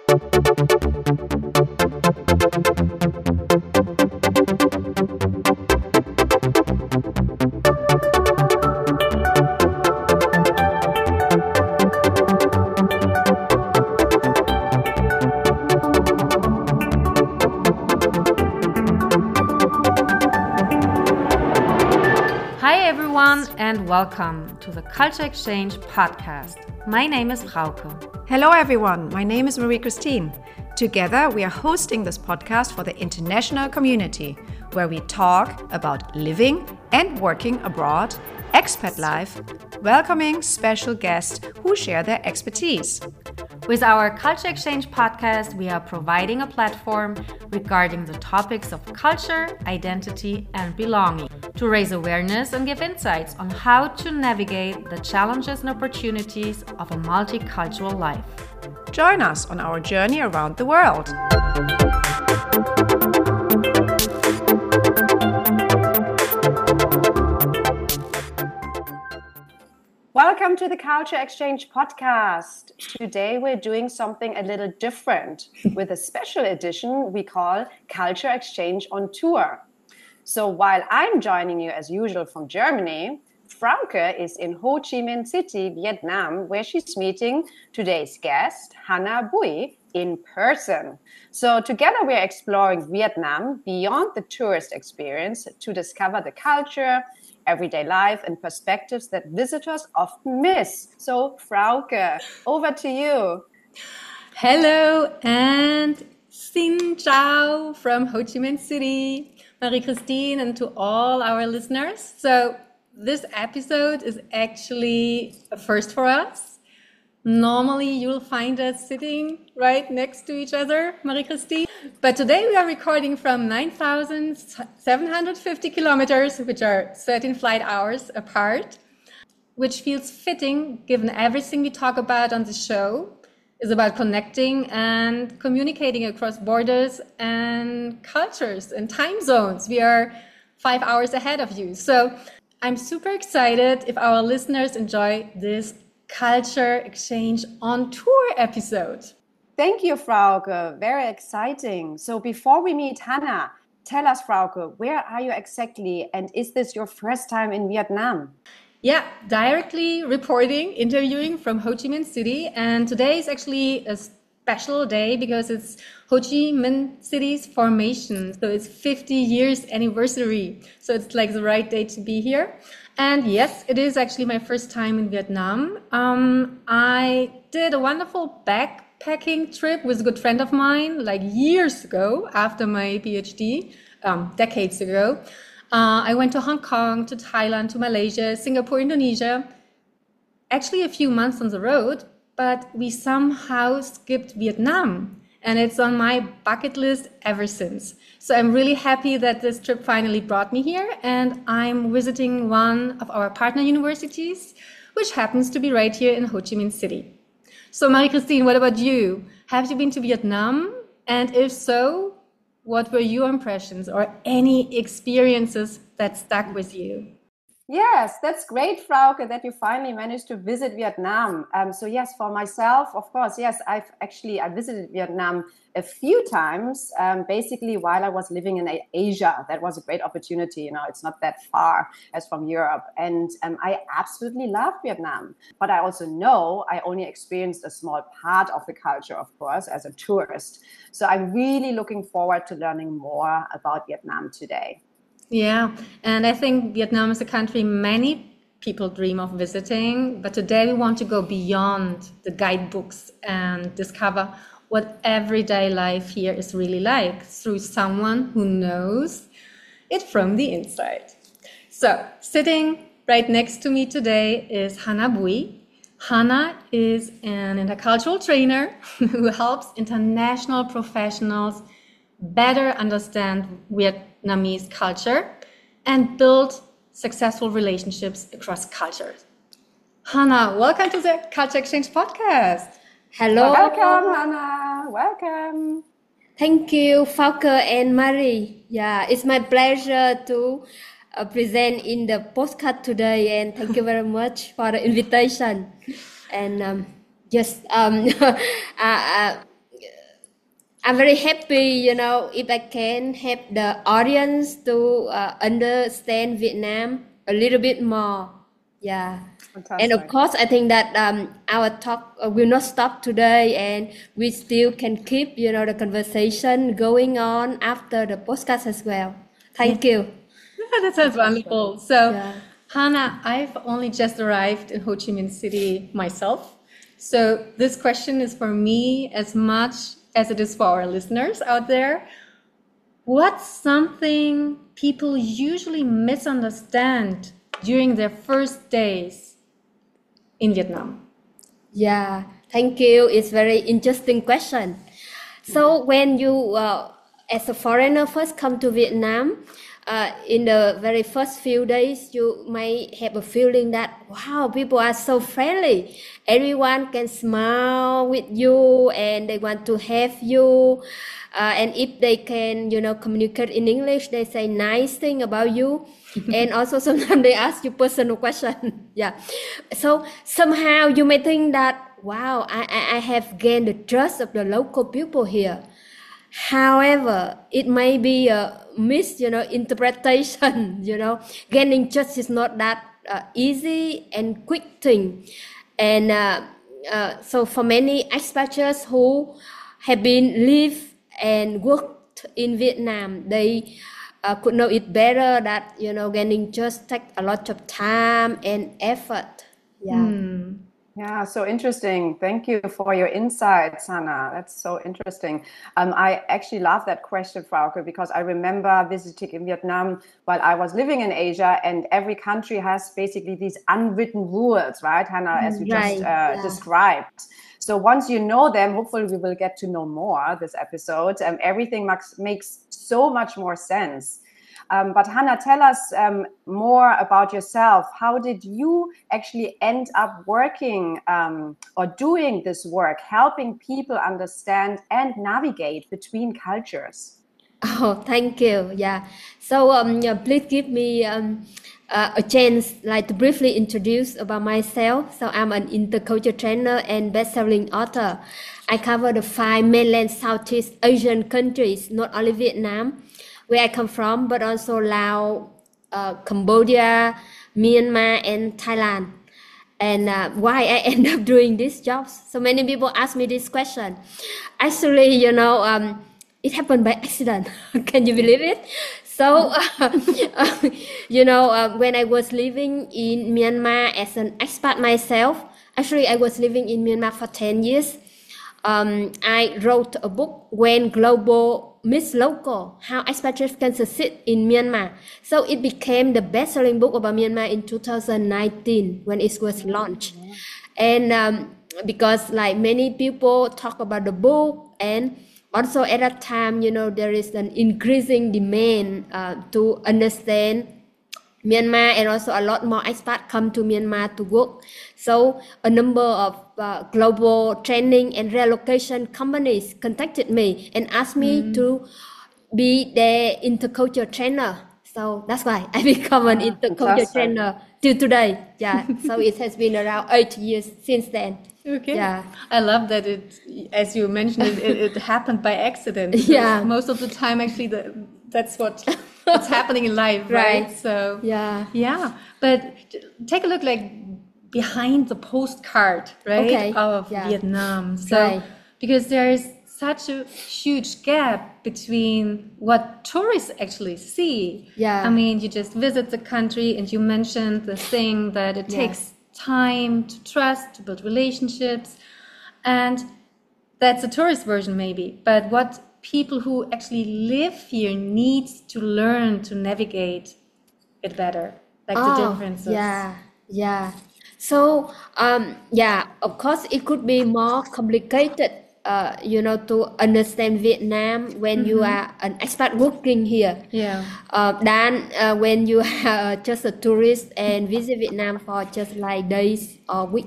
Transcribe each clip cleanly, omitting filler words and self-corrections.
Hi everyone and welcome to the Culture Exchange podcast. My name is Frauke. Hello everyone, my name is Marie-Christine. Together we are hosting this podcast for the international community where we talk about living and working abroad, expat life, welcoming special guests who share their expertise. With our Culture Exchange podcast, we are providing a platform regarding the topics of culture, identity, and belonging to raise awareness and give insights on how to navigate the challenges and opportunities of a multicultural life. Join us on our journey around the world. Welcome to the Culture Exchange podcast. Today we're doing something a little different with a special edition we call Culture Exchange on Tour. So while I'm joining you as usual from Germany, Frauke is in Ho Chi Minh City, Vietnam, where she's meeting today's guest, Hannah Bui, in person. So together we're exploring Vietnam beyond the tourist experience to discover the culture, everyday life, and perspectives that visitors often miss. So Frauke, over to you. Hello and xin chào from Ho Chi Minh City. Marie-Christine, and to all our listeners. So this episode is actually a first for us. Normally you'll find us sitting right next to each other, Marie-Christine. But today we are recording from 9,750 kilometers, which are 13 flight hours apart, which feels fitting given everything we talk about on the show is about connecting and communicating across borders and cultures and time zones. We are 5 hours ahead of you. So I'm super excited if our listeners enjoy this Culture Exchange on Tour episode. Thank you, Frauke. Very exciting. So before we meet Hannah, tell us, Frauke, where are you exactly? And is this your first time in Vietnam? Yeah, directly reporting, interviewing from Ho Chi Minh City. And today is actually a special day because it's Ho Chi Minh City's formation. So it's 50 years anniversary. So it's like the right day to be here. And yes, it is actually my first time in Vietnam. I did a wonderful backpacking trip with a good friend of mine like years ago after my PhD, decades ago. I went to Hong Kong, to Thailand, to Malaysia, Singapore, Indonesia, actually a few months on the road, but we somehow skipped Vietnam. And it's on my bucket list ever since. So I'm really happy that this trip finally brought me here. And I'm visiting one of our partner universities, which happens to be right here in Ho Chi Minh City. So Marie-Christine, what about you? Have you been to Vietnam? And if so, what were your impressions or any experiences that stuck with you? Yes, that's great, Frauke, that you finally managed to visit Vietnam. So yes, for myself, of course, yes, I visited Vietnam a few times, basically while I was living in Asia. That was a great opportunity. It's not that far as from Europe. And I absolutely love Vietnam. But I also know I only experienced a small part of the culture, of course, as a tourist. So I'm really looking forward to learning more about Vietnam today. Yeah, and I think Vietnam is a country many people dream of visiting, but today we want to go beyond the guidebooks and discover what everyday life here is really like through someone who knows it from the inside. So, sitting right next to me today is Hannah Bui. Hannah is an intercultural trainer who helps international professionals better understand Vietnamese culture and build successful relationships across cultures. Hannah, welcome to the Culture Exchange podcast. Hello. Welcome, Hannah. Welcome. Thank you, Frauke and Marie. Yeah, it's my pleasure to present in the podcast today, and thank you very much for the invitation. And I'm very happy, if I can help the audience to understand Vietnam a little bit more. Yeah. Fantastic. And of course, I think that our talk will not stop today, and we still can keep, the conversation going on after the podcast as well. Thank you. That sounds wonderful. So, Yeah. Hannah, I've only just arrived in Ho Chi Minh City myself. So this question is for me as much as it is for our listeners out there. What's something people usually misunderstand during their first days in Vietnam? Yeah, thank you. It's very interesting question. So when you, as a foreigner, first come to Vietnam, in the very first few days, you may have a feeling that, wow, people are so friendly. Everyone can smile with you and they want to have you. And if they can, communicate in English, they say nice thing about you. And also sometimes they ask you personal question. Yeah. So somehow you may think that, wow, I have gained the trust of the local people here. However, it may be a interpretation, gaining trust is not that easy and quick thing. And so for many expats who have been lived and worked in Vietnam, they could know it better that, gaining trust takes a lot of time and effort. Yeah. Yeah, so interesting. Thank you for your insights, Hannah. That's so interesting. I actually love that question, Frauke, because I remember visiting in Vietnam while I was living in Asia, and every country has basically these unwritten rules, right, Hannah, as you just described. So once you know them, hopefully we will get to know more this episode. Everything makes so much more sense. But Hannah, tell us more about yourself. How did you actually end up working or doing this work, helping people understand and navigate between cultures? Oh, thank you. Yeah. So please give me a chance to briefly introduce about myself. So I'm an intercultural trainer and best-selling author. I cover the 5 mainland Southeast Asian countries, not only Vietnam, where I come from, but also Laos, Cambodia, Myanmar, and Thailand. And why I end up doing these jobs? So many people ask me this question. Actually, it happened by accident. Can you believe it? So, when I was living in Myanmar as an expat myself, actually I was living in Myanmar for 10 years. I wrote a book, When Global Meets Local, How Expatriates Can Succeed in Myanmar. So it became the best-selling book about Myanmar in 2019 when it was launched. And because many people talk about the book, and also at that time, there is an increasing demand to understand Myanmar, and also a lot more expats come to Myanmar to work. So a number of global training and relocation companies contacted me and asked me to be their intercultural trainer. So that's why I become an intercultural trainer till today. Yeah. So it has been around 8 years since then. Okay. Yeah. I love that it, as you mentioned, it happened by accident. Yeah. Most of the time, actually, that's what's happening in life, right? So yeah. But take a look behind the postcard, right, of Vietnam. So because there is such a huge gap between what tourists actually see. Yeah. I mean, you just visit the country, and you mentioned the thing that it takes time to trust, to build relationships, and that's a tourist version maybe. But what people who actually live here need to learn to navigate it better, the differences. Yeah. So of course it could be more complicated, to understand Vietnam when you are an expat working here. Than when you are just a tourist and visit Vietnam for just days or weeks.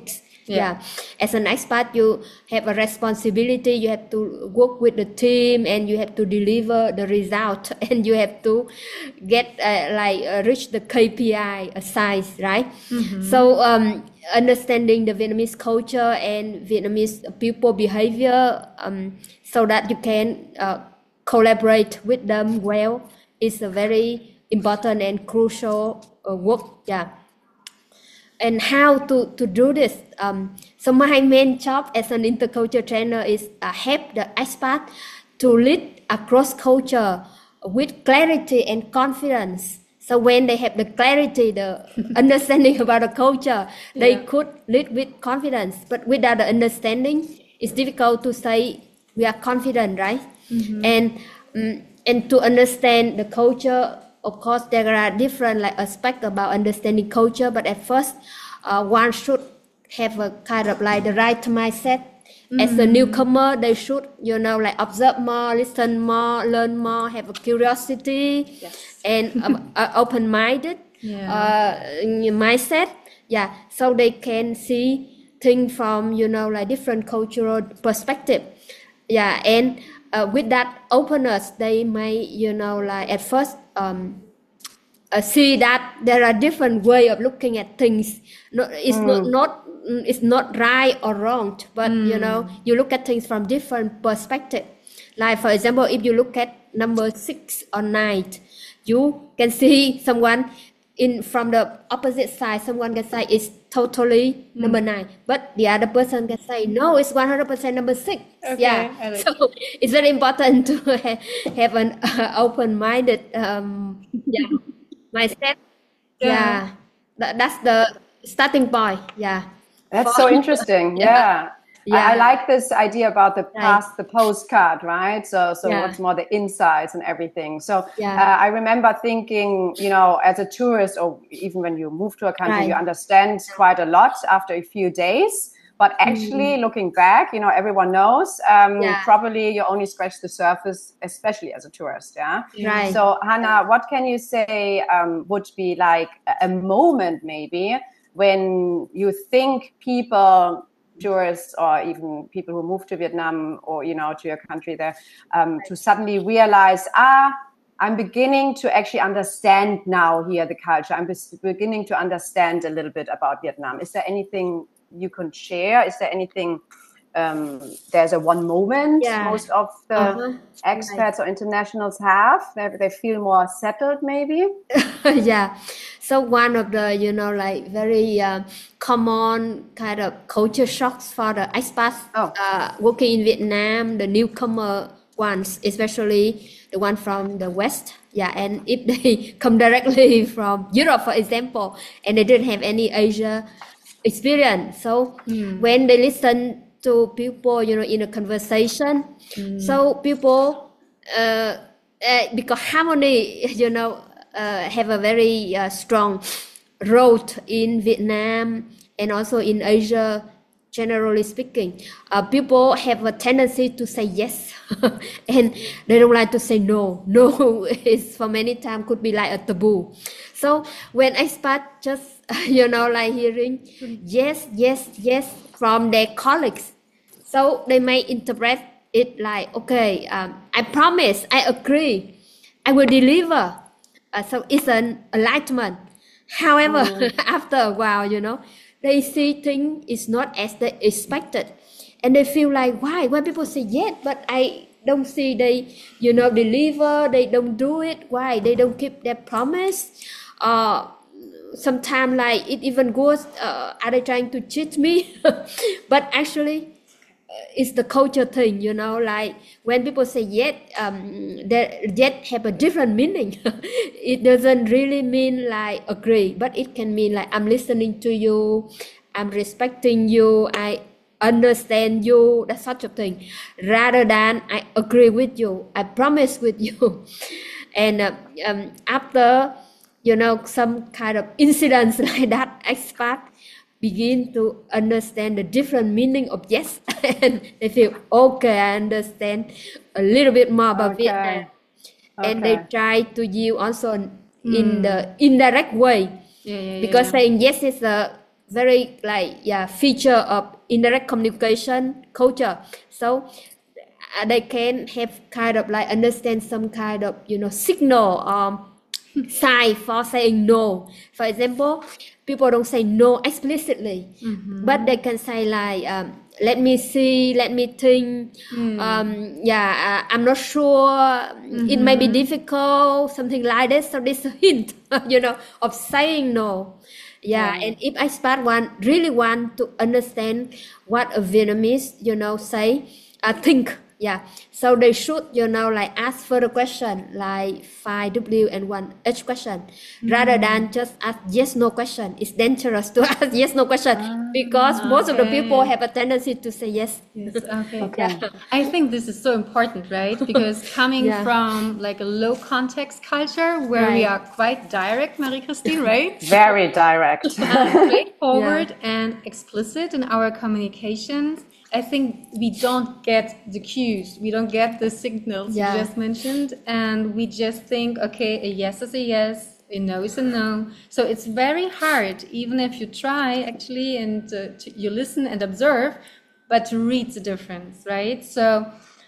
Yeah. As an expat, you have a responsibility. You have to work with the team, and you have to deliver the result, and you have to get reach the KPI size, right? So understanding the Vietnamese culture and Vietnamese people behavior, so that you can collaborate with them well, is a very important and crucial work. Yeah. And how to do this? So my main job as an interculture trainer is help the expat to lead across culture with clarity and confidence. So when they have the clarity, the understanding about the culture, they could lead with confidence. But without the understanding, it's difficult to say we are confident, right? And to understand the culture, of course, there are different aspects about understanding culture. But at first, one should have a kind of the right mindset. As a newcomer, they should, observe more, listen more, learn more, have a curiosity, and open-minded mindset. Yeah, so they can see things from, different cultural perspective. Yeah, and with that openness, they may, at first see that there are different way of looking at things. It's not right or wrong, but you look at things from different perspective. Like for example, if you look at number 6 or 9, you can see someone from the opposite side. Someone can say it's totally number 9, but the other person can say no, it's 100% number 6. Okay, yeah, so it's very important to have an open-minded mindset. Yeah, that's the starting point. Yeah, that's so interesting. Yeah. I like this idea about the past, the postcard, right? So what's more the insights and everything. So I remember thinking, as a tourist, or even when you move to a country, you understand quite a lot after a few days. But actually, looking back, everyone knows probably you only scratch the surface, especially as a tourist. Yeah. Right. So Hannah, what can you say would be like a moment maybe when you think people, tourists, or even people who move to Vietnam or to your country there, to suddenly realize, I'm beginning to actually understand now here the culture. I'm beginning to understand a little bit about Vietnam. Is there anything you can share? Is there anything? There's a one moment most of the expats or internationals have. They feel more settled, maybe. Yeah. So one of the very common kind of culture shocks for the expats working in Vietnam, the newcomer ones, especially the one from the West. Yeah, and if they come directly from Europe, for example, and they didn't have any Asia experience, so when they listen to people, in a conversation, so people, because harmony, have a very strong root in Vietnam and also in Asia, generally speaking. People have a tendency to say yes, and they don't like to say no. No is for many times could be like a taboo. So when expat just, hearing yes from their colleagues, so they may interpret it like, okay, I promise, I agree, I will deliver. So it's an enlightenment. However, after a while, they see things is not as they expected, and they feel like, why? When people say yes, but I don't see they, deliver. They don't do it. Why? They don't keep their promise. Sometimes it even goes, are they trying to cheat me? But actually, it's the culture thing, when people say yet, that yet have a different meaning. It doesn't really mean agree, but it can mean I'm listening to you, I'm respecting you, I understand you, that such a thing, rather than I agree with you, I promise with you. And after some kind of incidents like that, expat begin to understand the different meaning of yes, and they feel, okay, I understand a little bit more about Vietnam. And they try to yield also in the indirect way, because saying yes is a very feature of indirect communication culture. So they can have kind of like understand some kind of signal or sign for saying no. For example, people don't say no explicitly, but they can say like let me see, let me think, I'm not sure, it may be difficult, something like this. So this is a hint of saying no. And if expat really want to understand what a Vietnamese say, think, so they should like ask further question, like 5W and 1H question, rather than just ask yes no question. It's dangerous to ask yes no question because most of the people have a tendency to say yes. I think this is so important, right? Because coming from like a low context culture where we are quite direct, Marie-Christine, right? Very direct. Straightforward and explicit in our communications. I think we don't get the cues, we don't get the signals you just mentioned, and we just think, okay, a yes is a yes, a no is a no. So it's very hard, even if you try actually, and you listen and observe, but to read the difference, right? So,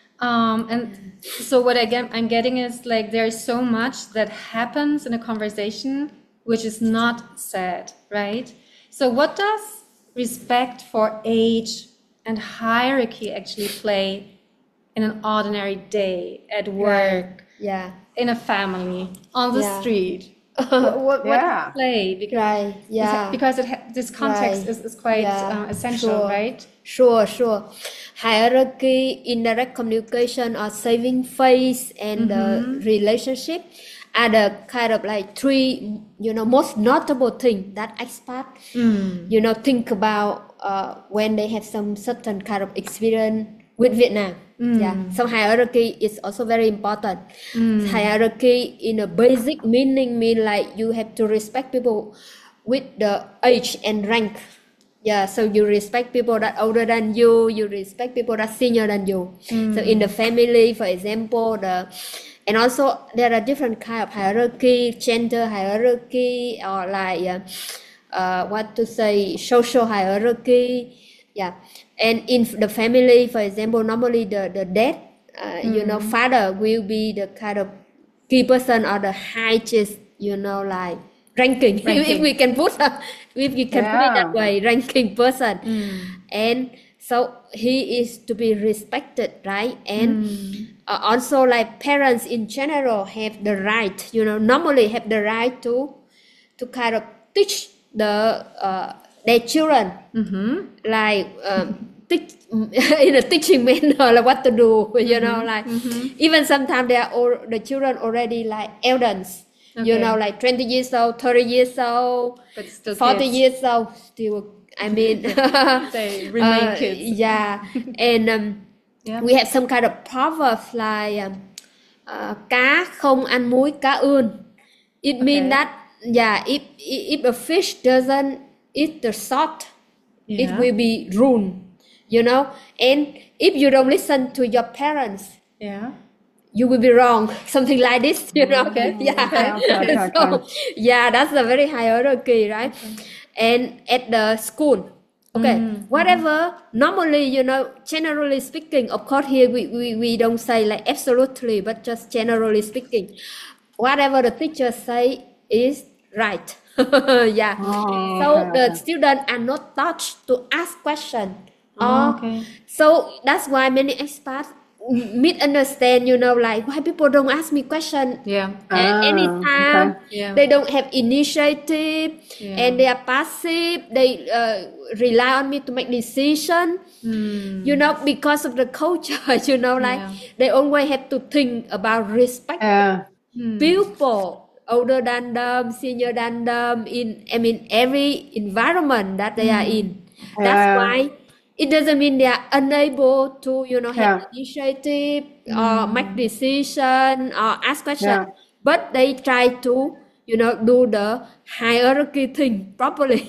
and so what I'm getting is like there's so much that happens in a conversation which is not said, right? So what does respect for age and hierarchy actually play in an ordinary day at work, in a family, on the street? What does it play? Because this context is quite essential, right? Sure. Hierarchy, indirect communication, or saving face, and relationship are the kind of like three, most notable thing that expat, think about when they have some certain kind of experience with Vietnam. So hierarchy is also very important. Hierarchy in a basic meaning mean like you have to respect people with the age and rank. So you respect people that older than you respect people that senior than you. So in the family, for example, and also there are different kind of hierarchy, gender hierarchy, or like social hierarchy. And in the family, for example, normally the dad, father will be the kind of key person or the highest, like ranking. If we can put it that way, ranking person. And so he is to be respected, right? And also like parents in general have the right, normally have the right to kind of teach their children, like in a teaching manner, like what to do, like even sometimes the children already like elders, like 20 years old, 30 years old, but still 40 kids. years old, still, I mean, they remain kids. And we have some kind of proverbs like cá không ăn muối cá ươn. It means that if a fish doesn't eat the salt, it will be ruined, and if you don't listen to your parents, you will be wrong, something like this, So that's a very hierarchy, right? And at the school, whatever, normally, generally speaking, of course here we don't say like absolutely, but just generally speaking, whatever the teacher say is right. So the students are not taught to ask questions. So that's why many expats misunderstand, like why people don't ask me question anytime. They don't have initiative, and they are passive. They rely on me to make decision, because of the culture, like they always have to think about respect people older than them, senior than them, in every environment that they are in. That's why it doesn't mean they are unable to, have initiative or make decision or ask questions, but they try to, do the hierarchy thing properly.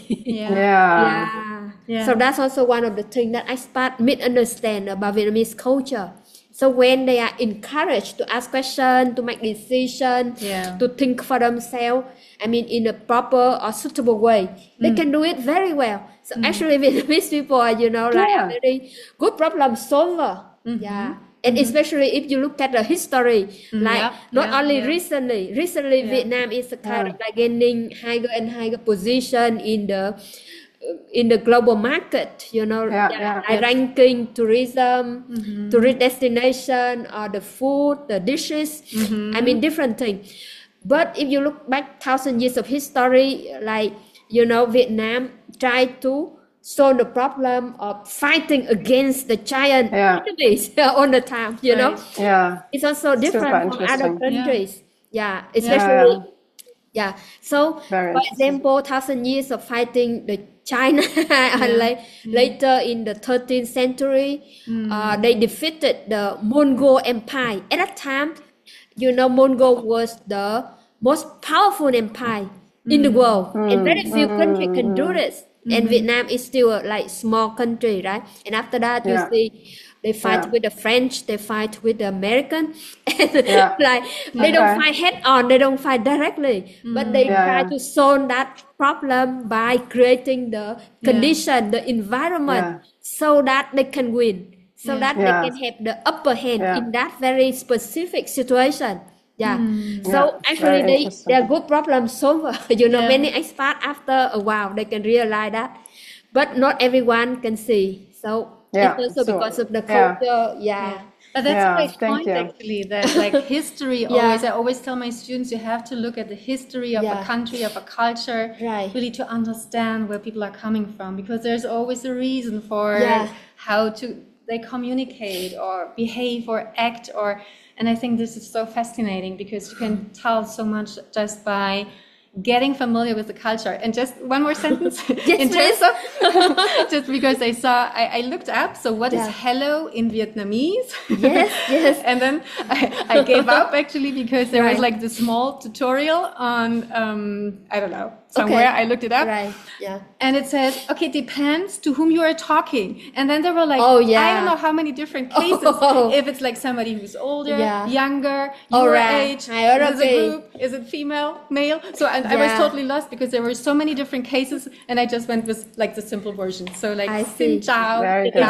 So that's also one of the things that expats misunderstand about Vietnamese culture. So when they are encouraged to ask questions, to make decisions, Yeah. to think for themselves, I mean, in a proper or suitable way, they can do it very well. So actually, Vietnamese people are, like Yeah. a very good problem solver. Yeah. And especially if you look at the history, like not only recently, Vietnam is a kind of like gaining higher and higher position in the global market, like ranking tourism, tourist destination, or the food, the dishes, I mean different things. But if you look back 1,000 years of history, like Vietnam tried to solve the problem of fighting against the giant enemies all the time, know. Yeah. It's also different from other interesting. countries. Especially. So Very for interesting. example, 1,000 years of fighting the China, and later in the 13th century, they defeated the Mongol Empire. At that time, Mongol was the most powerful empire in the world, and very few countries can do this. And Vietnam is still a like small country, right? And after that, you see they fight with the French, they fight with the American, and like they don't fight head on, they don't fight directly, but they try to solve that problem by creating the condition, the environment, so that they can win, so that they can have the upper hand in that very specific situation. So actually they are good problem solver. Many experts after a while they can realize that, but not everyone can see. So it's also because of the culture. But that's a great thank point, you. actually, that like history always, I always tell my students, you have to look at the history of a country, of a culture, really to understand where people are coming from, because there's always a reason for how they communicate or behave or act, and I think this is so fascinating because you can tell so much just by getting familiar with the culture. And just one more sentence in terms of just because I looked up, so what is hello in Vietnamese? Yes. And then I gave up actually because there was like this small tutorial on I don't know, somewhere. I looked it up. And it says, okay, depends to whom you are talking. And then there were like, I don't know how many different cases. If it's like somebody who's older, younger, your age, is it a group, is it female, male? So I was totally lost because there were so many different cases, and I just went with like the simple version. So like, Xin Chào.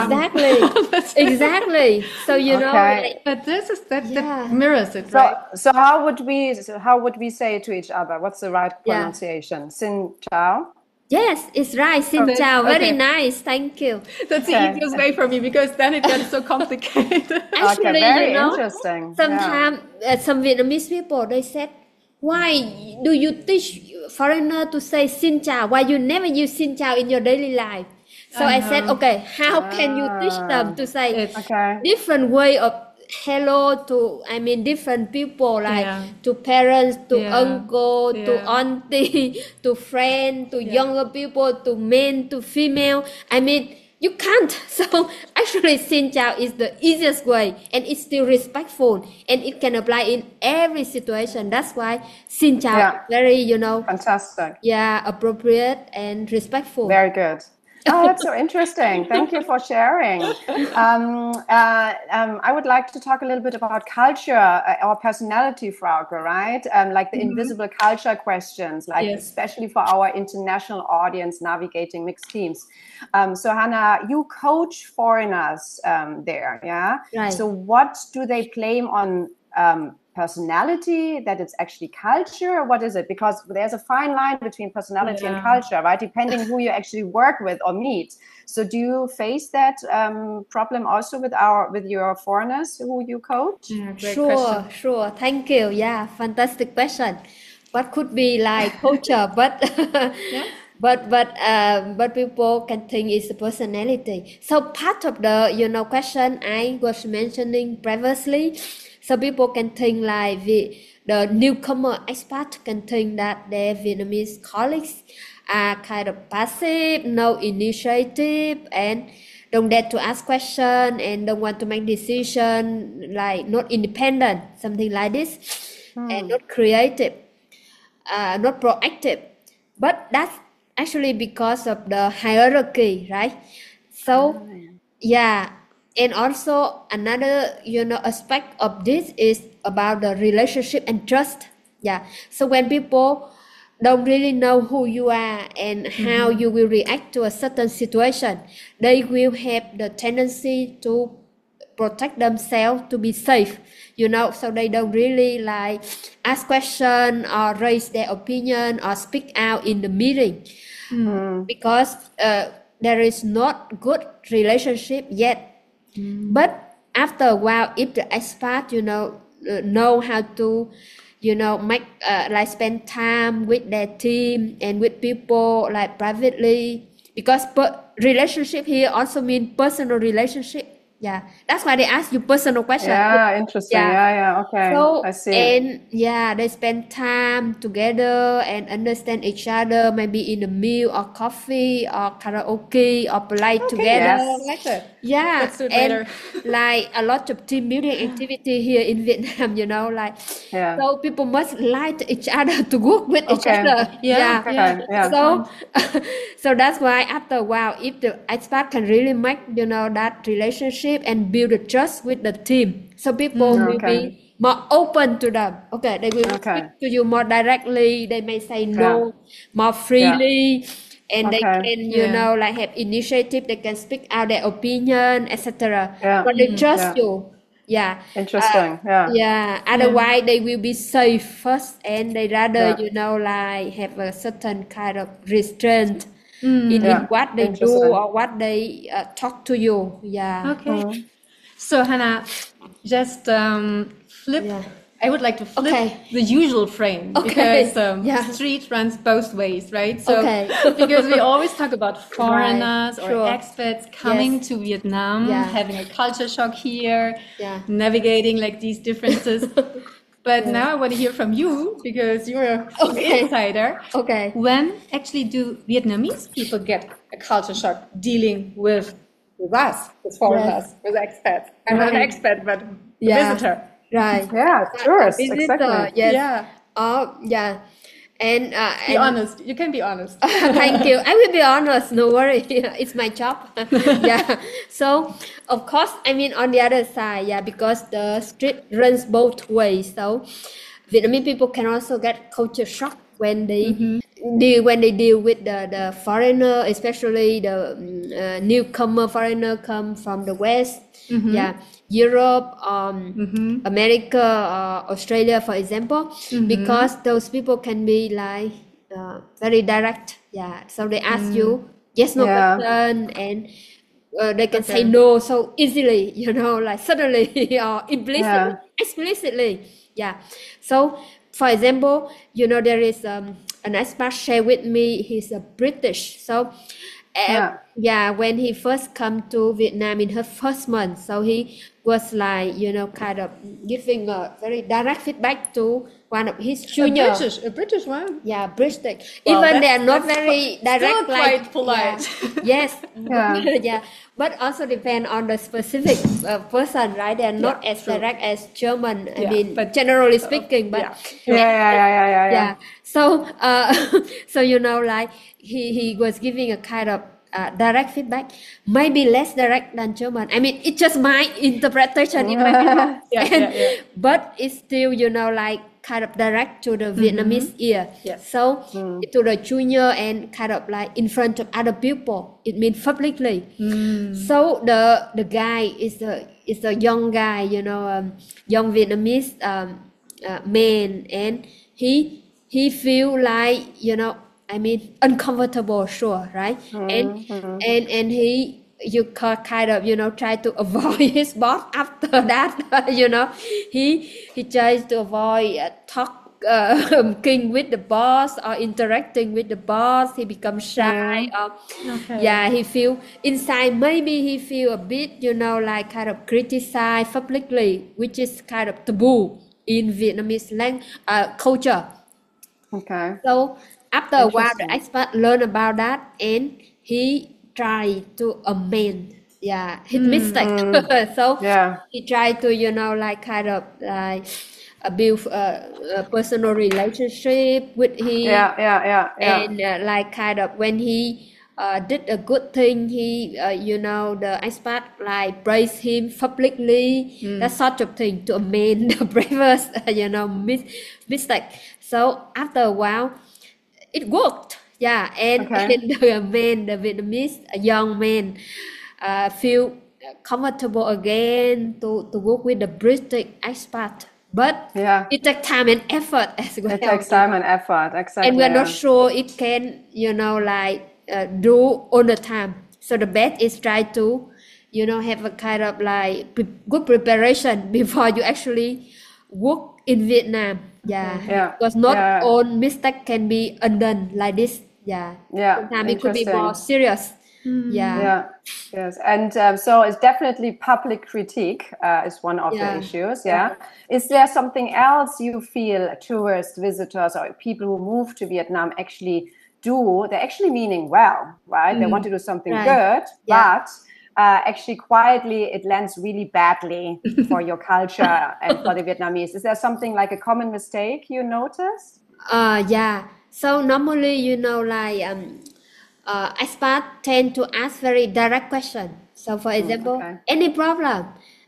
Exactly. So like, but this is that mirrors it, right? So how would we say it to each other? What's the right pronunciation? Xin Chào. Yes, it's right. Xin chào. Very nice. Thank you. That's the easiest way for me because then it gets so complicated. Actually, very interesting. Sometimes some Vietnamese people, they said, why do you teach foreigner to say xin chào? Why you never use xin chào in your daily life? So I said, okay, how can you teach them to say different way of hello to, I mean, different people, like to parents, to uncle, to auntie, to friend, to younger people, to men, to female. I mean, you can't. So actually, xin chào is the easiest way, and it's still respectful, and it can apply in every situation. That's why xin chào is very, fantastic. Appropriate and respectful. Very good. Oh, that's so interesting. Thank you for sharing. I would like to talk a little bit about culture, or personality, Frauke, right? Like the invisible culture questions, like especially for our international audience navigating mixed teams. So Hannah, you coach foreigners there, yeah? Right. So what do they claim on personality, that it's actually culture? What is it? Because there's a fine line between personality and culture, right? Depending who you actually work with or meet. So do you face that problem also with your foreigners who you coach? Sure. Thank you. Yeah, fantastic question. What could be like culture, but but people can think it's a personality. So part of the question I was mentioning previously. So people can think like the newcomer expat can think that their Vietnamese colleagues are kind of passive, no initiative, and don't dare to ask questions and don't want to make decisions, like not independent, something like this, and not creative, not proactive. But that's actually because of the hierarchy, right? So And also another, aspect of this is about the relationship and trust. Yeah. So when people don't really know who you are and how you will react to a certain situation, they will have the tendency to protect themselves to be safe, so they don't really like ask question or raise their opinion or speak out in the meeting, because there is not good relationship yet. But after a while, if the expert, know how to, make like spend time with their team and with people like privately, because relationship here also mean personal relationship. Yeah, that's why they ask you personal questions. Yeah, interesting. Yeah. Okay. So, I see. and yeah, they spend time together and understand each other, maybe in a meal or coffee or karaoke or play together. Yes. Like that. Yeah, Let's do it and later. like a lot of team building activity here in Vietnam, like Yeah. so people must like each other to work with each Okay. other. Yeah. Okay. Yeah. So, so that's why after a while, if the expert can really make, that relationship and build a trust with the team, so people will Okay. be more open to them. Okay, they will Okay. speak to you more directly. They may say no more freely. And they Okay. can, Yeah. like have initiative. They can speak out their opinion, etc. Yeah. But they trust Yeah. you. Yeah. Interesting. Yeah. Yeah. Otherwise, they will be safe first, and they rather, Yeah. like have a certain kind of restraint Yeah. in what they do Interesting. or what they talk to you. Yeah. Okay. So Hannah, just flip. Yeah. I would like to flip Okay. the usual frame Okay. because Yeah. street runs both ways, right? So Okay. because we always talk about foreigners or Sure. expats coming Yes. to Vietnam, Yeah. having a culture shock here, Yeah. navigating like these differences. But now I want to hear from you because you're an Okay. insider. Okay. When actually do Vietnamese people get a culture shock dealing with us, with foreigners, with expats? I'm not an Right. expat, but a Yeah. visitor. Right. Yeah. Tourists. Visitor, Exactly. yes. Yeah. Yeah. And Be honest. You can be honest. thank you. I will be honest. No worry. It's my job. Yeah. So of course, I mean on the other side, yeah, because the street runs both ways. So Vietnamese people can also get culture shock when they deal with the foreigner, especially the newcomer foreigner come from the West. Yeah, Europe, America, Australia, for example, because those people can be like very direct. Yeah, so they ask you yes, no Yeah. question, and they can say no so easily, like suddenly or implicitly, explicitly. Yeah. So, for example, there is an expert share with me. He's a British. So, when he first come to Vietnam in her first month, so he was like, kind of giving a very direct feedback to one of his junior. A British one. Yeah, British. Well, Even they are that's- not that's very direct, still like quite polite. Yeah. Yes. Yeah. Yeah. But also depend on the specific person, right? They are not as direct as German. I Yeah, mean, but- generally speaking, but Yeah. So, so like he was giving a kind of direct feedback, maybe less direct than German. I mean, it's just my interpretation in my head. Yeah. But it's still, like kind of direct to the Vietnamese ear. Yes. So to the junior and kind of like in front of other people, it means publicly. So the guy is a young guy, young Vietnamese man, and he feel like, I mean, uncomfortable, sure, right? And he, you kind of, try to avoid his boss after that, he tries to avoid talking with the boss or interacting with the boss. He becomes shy. He feel inside, maybe he feel a bit, like kind of criticized publicly, which is kind of taboo in Vietnamese culture. Okay. So after a while, the expert learned about that, and he tried to amend, his mistake. So he tried to, like kind of like build a personal relationship with him. Yeah. And like kind of when he did a good thing. He, the expat like praise him publicly, that sort of thing to amend the previous, mistake. So after a while, it worked. Yeah, and the Vietnamese young man feel comfortable again to work with the British expat. But it takes time and effort as well. It takes time and effort, exactly. And we're not sure it can, do all the time. So the best is try to, have a kind of like good preparation before you actually work in Vietnam. Because not all mistake can be undone like this. Sometimes it could be more serious. Yes, and so it's definitely public critique is one of the issues. Is there something else you feel tourist visitors or people who move to Vietnam actually do? They're actually meaning well, right? They want to do something good, but actually quietly it lands really badly for your culture and for the Vietnamese. Is there something like a common mistake you noticed? So normally, expats tend to ask very direct questions. So, for example, any problem,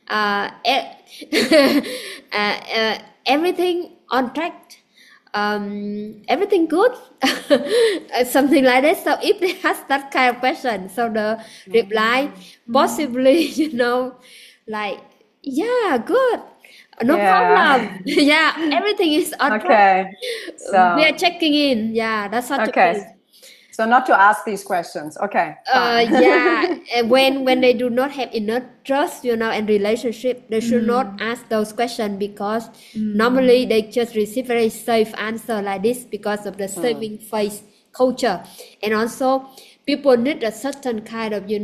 everything on track, everything good, something like that. So, if they ask that kind of question, so the reply possibly, good. No problem. Everything is on track. So we are checking in. That's what to So not to ask these questions. When they do not have enough trust, and relationship, they should not ask those questions because normally they just receive very safe answer like this because of the saving face culture. And also people need a certain kind of,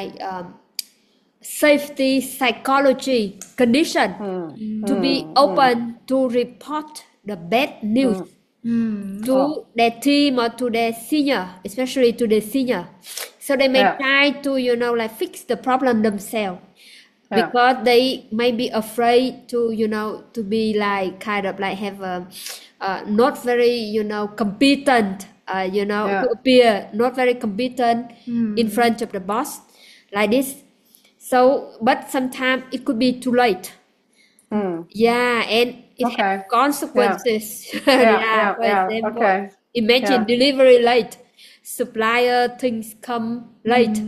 safety psychology condition to be open to report the bad news to their team or to their senior, especially to the senior. So they may try to, fix the problem themselves because they may be afraid to, to be have a not very, competent, to appear not very competent in front of the boss like this. So, but sometimes it could be too late. And it has consequences. For example, imagine delivery late, supplier things come late.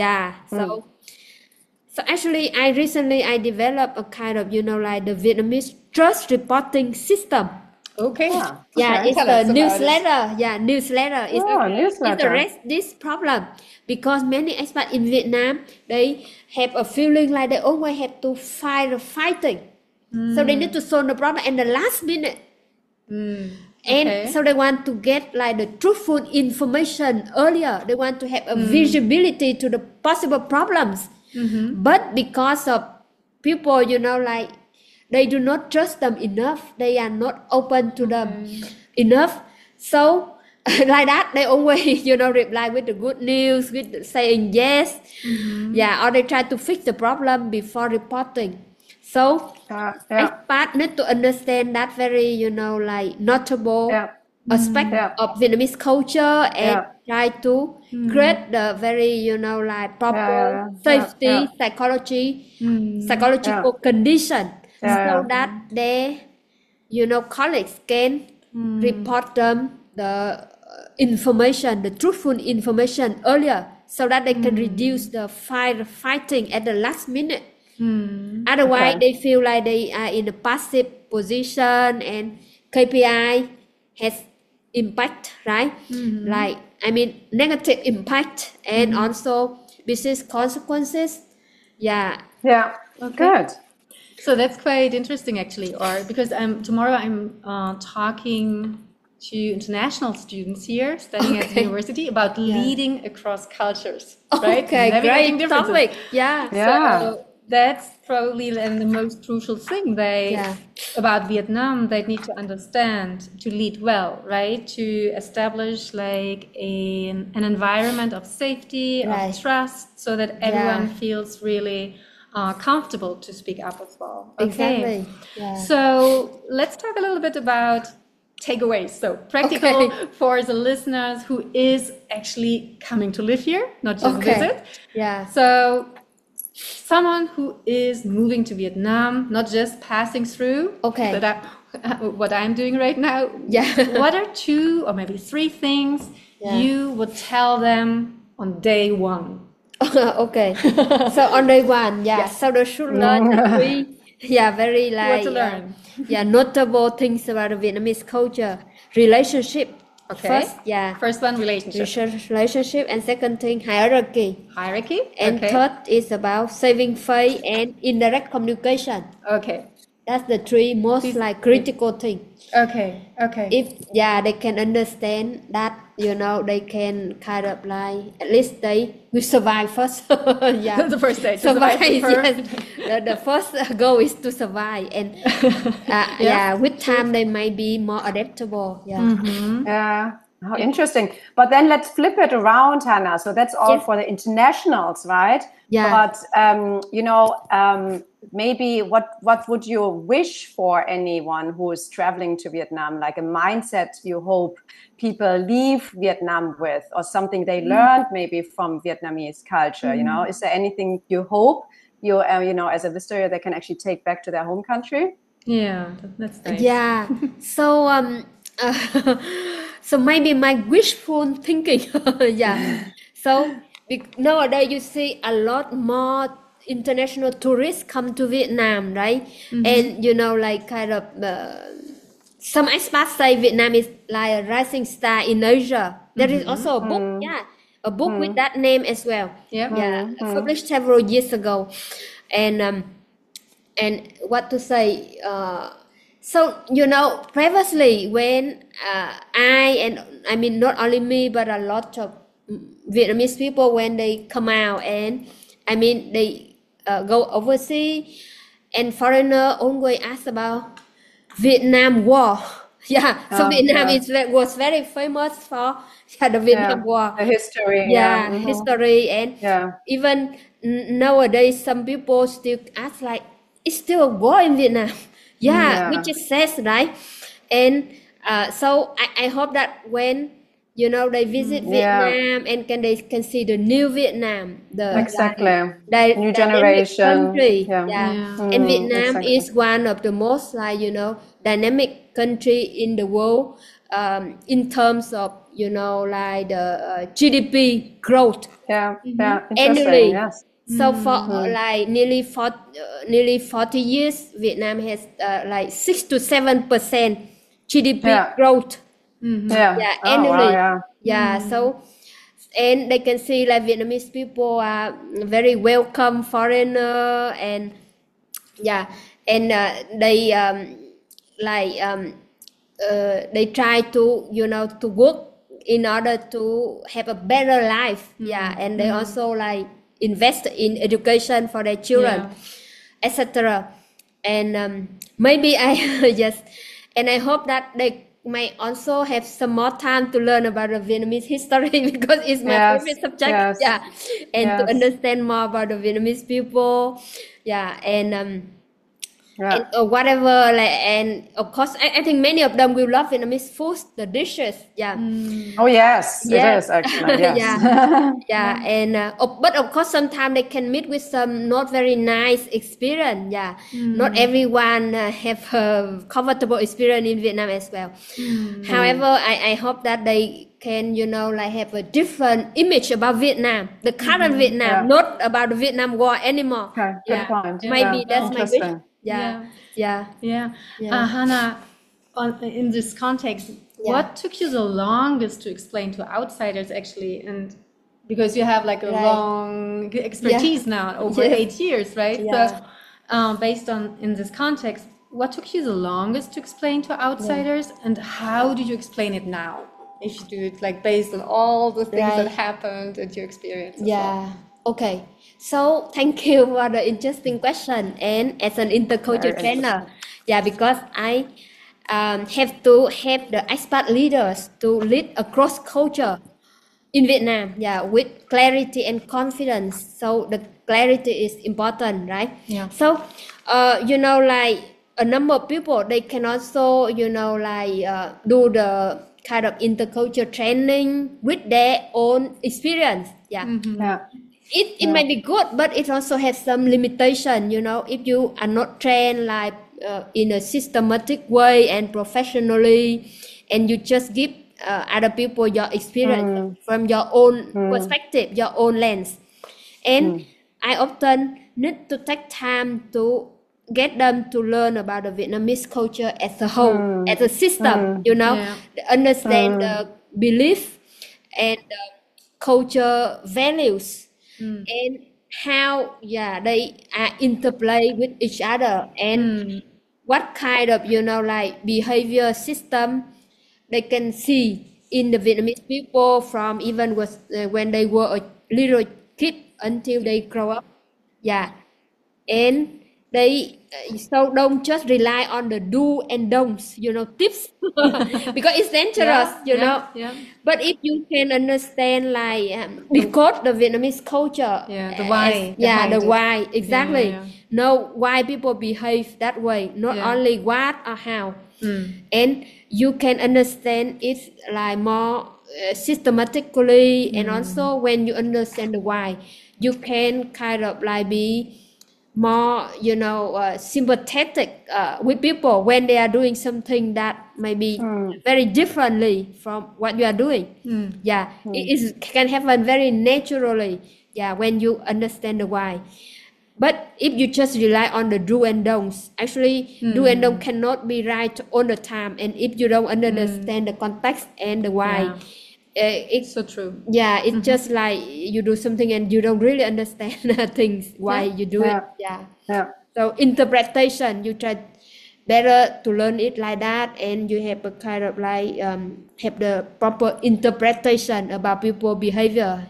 So actually, I recently developed a kind of, the Vietnamese trust reporting system. It's a newsletter. Newsletter. It addresses this problem because many expats in Vietnam, they have a feeling like they always have to fighting. So they need to solve the problem in the last minute. And so they want to get the truthful information earlier. They want to have a visibility to the possible problems. But because of people, they do not trust them enough. They are not open to them enough. So like that, they always, reply with the good news, with saying yes. Or they try to fix the problem before reporting. So expats need to understand that very, notable aspect of Vietnamese culture and try to create the very, proper safety, psychological condition so that their, colleagues can report them the information, the truthful information earlier so that they can reduce the fighting at the last minute. Otherwise, they feel like they are in a passive position and KPI has impact, right? Negative impact and also business consequences. Good. So that's quite interesting, actually. Or because tomorrow I'm talking to international students here studying at the university about leading across cultures. Right? Great topic. So that's probably the most crucial thing about Vietnam. They need to understand to lead well, right? To establish an environment of safety, of trust, so that everyone feels really comfortable to speak up as well. Exactly. So let's talk a little bit about takeaways. So practical for the listeners who is actually coming to live here, not just visit. Yeah. So someone who is moving to Vietnam, not just passing through. Okay. What I'm doing right now. Yeah. What are 2 or maybe 3 things you would tell them on day 1? Okay. So on day 1, so they should learn the 3, very like What to learn? Notable things about the Vietnamese culture. Relationship. Okay. First one, relationship. Relationship, and second thing, hierarchy. And third is about saving face and indirect communication. Okay. That's the 3 most like critical things. Okay. If they can understand that, they can kind of like, at least they will survive first. The first stage. Survive. Yes. The first goal is to survive, and with time they might be more adaptable. How interesting. But then let's flip it around, Hannah. So that's all for the internationals, right? But maybe what would you wish for anyone who is traveling to Vietnam, like a mindset you hope people leave Vietnam with, or something they learned maybe from Vietnamese culture? Is there anything you hope as a visitor they can actually take back to their home country? Yeah, that's nice. So so maybe my wishful thinking. So nowadays you see a lot more international tourists come to Vietnam, right? And like kind of some experts say Vietnam is like a rising star in Asia. There is also a book, a book with that name as well. Published several years ago. And what to say? So previously when I mean not only me but a lot of Vietnamese people, when they come out and they go overseas, and foreigner always ask about Vietnam War. So Vietnam was very famous for the Vietnam War. The history. History, and even nowadays some people still ask like, it's still a war in Vietnam. Which is sad, right? And so I hope that when they visit Vietnam and they can see the new Vietnam, the new generation country. And Vietnam is one of the most dynamic country in the world in terms of like the GDP growth annually. So for like nearly 40 years, Vietnam has like 6 to 7% GDP growth. Annually. So, and they can see like Vietnamese people are very welcome foreigner, and they they try to to work in order to have a better life. And they also like invest in education for their children, etc. And maybe and I hope that they may also have some more time to learn about the Vietnamese history, because it's my favorite subject. And to understand more about the Vietnamese people. And whatever, and of course I think many of them will love Vietnamese food, the dishes. Oh yes, it is actually. And but of course sometimes they can meet with some not very nice experience. Not everyone have a comfortable experience in Vietnam as well. However, I hope that they can like have a different image about Vietnam, the current Vietnam, not about the Vietnam War anymore. Good point. Maybe that's my wish. Hannah, in this context, what took you the longest to explain to outsiders actually? And because you have like a long expertise now, over 8 years, right? So based on in this context, what took you the longest to explain to outsiders, and how do you explain it now? If you do it like based on all the things that happened and your experience. Okay. So thank you for the interesting question. And as an intercultural trainer, because I have to help the expat leaders to lead across culture in Vietnam, with clarity and confidence. So the clarity is important, right? So, like a number of people, they can also, you know, like do the kind of intercultural training with their own experience. Yeah. Yeah. It might be good, but it also has some limitation, you know, if you are not trained like in a systematic way and professionally, and you just give other people your experience from your own perspective, your own lens. And I often need to take time to get them to learn about the Vietnamese culture as a whole, as a system, you know, understand the belief and culture values and how they are interplay with each other, and what kind of, you know, like behavior system they can see in the Vietnamese people from even when they were a little kid until they grow up. And they so don't just rely on the do and don'ts, you know, tips because it's dangerous, you know. But if you can understand, like decode the Vietnamese culture, the why, the why, exactly, know why people behave that way, not only what or how, and you can understand it like more systematically, and also when you understand the why, you can kind of like be more, you know, sympathetic with people when they are doing something that may be very differently from what you are doing. It can happen very naturally, when you understand the why. But if you just rely on the do and don'ts, actually do and don't cannot be right all the time, and if you don't understand the context and the why, it's so true. It's just like you do something and you don't really understand things why you do it. So interpretation, you try better to learn it like that, and you have a kind of like have the proper interpretation about people behavior.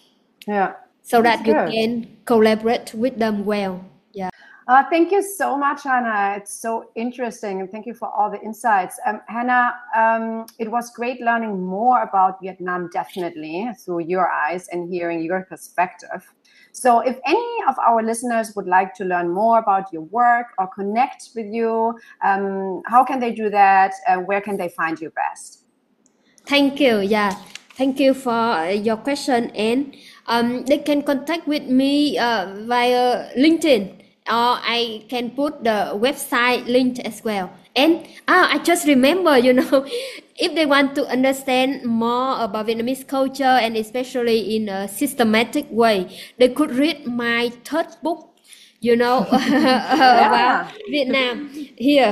So that you can collaborate with them well. Thank you so much, Hannah. It's so interesting, and thank you for all the insights. Hannah, it was great learning more about Vietnam, definitely, through your eyes and hearing your perspective. So if any of our listeners would like to learn more about your work or connect with you, how can they do that? Where can they find you best? Thank you. Thank you for your question. And they can contact with me via LinkedIn, or I can put the website link as well. And I just remember, you know, if they want to understand more about Vietnamese culture, and especially in a systematic way, they could read my third book, you know, about Vietnam. Here,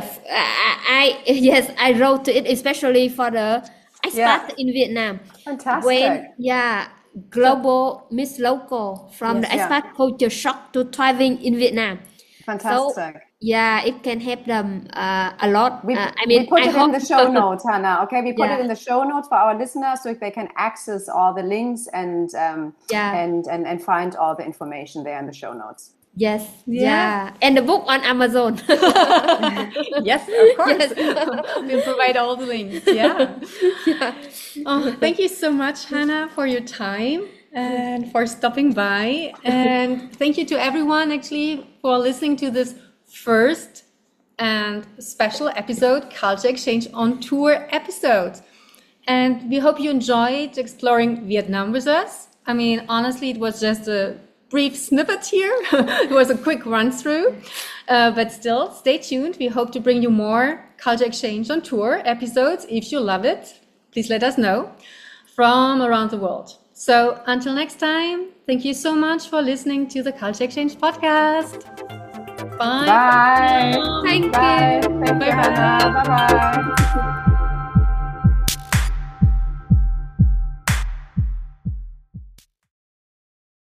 I wrote it especially for the expat in Vietnam. Fantastic. Global Miss Local, from the expat culture shock to thriving in Vietnam. Fantastic. So, it can help them a lot. We put it in the show notes, Hannah. Okay, we put it in the show notes for our listeners, so they can access all the links and find all the information there in the show notes. And the book on Amazon. Yes, of course. We'll provide all the links. Thank you so much, Hannah, for your time and for stopping by. And thank you to everyone, actually, for listening to this first and special episode, Culture Exchange on Tour episode. And we hope you enjoyed exploring Vietnam with us. I mean, honestly, it was just a brief snippet here. It was a quick run through, but still stay tuned. We hope to bring you more Culture Exchange on Tour episodes. If you love it, please let us know, from around the world. So until next time, thank you so much for listening to the Culture Exchange podcast. Bye. Bye. Thank you. Thank you, Hannah. Bye-bye.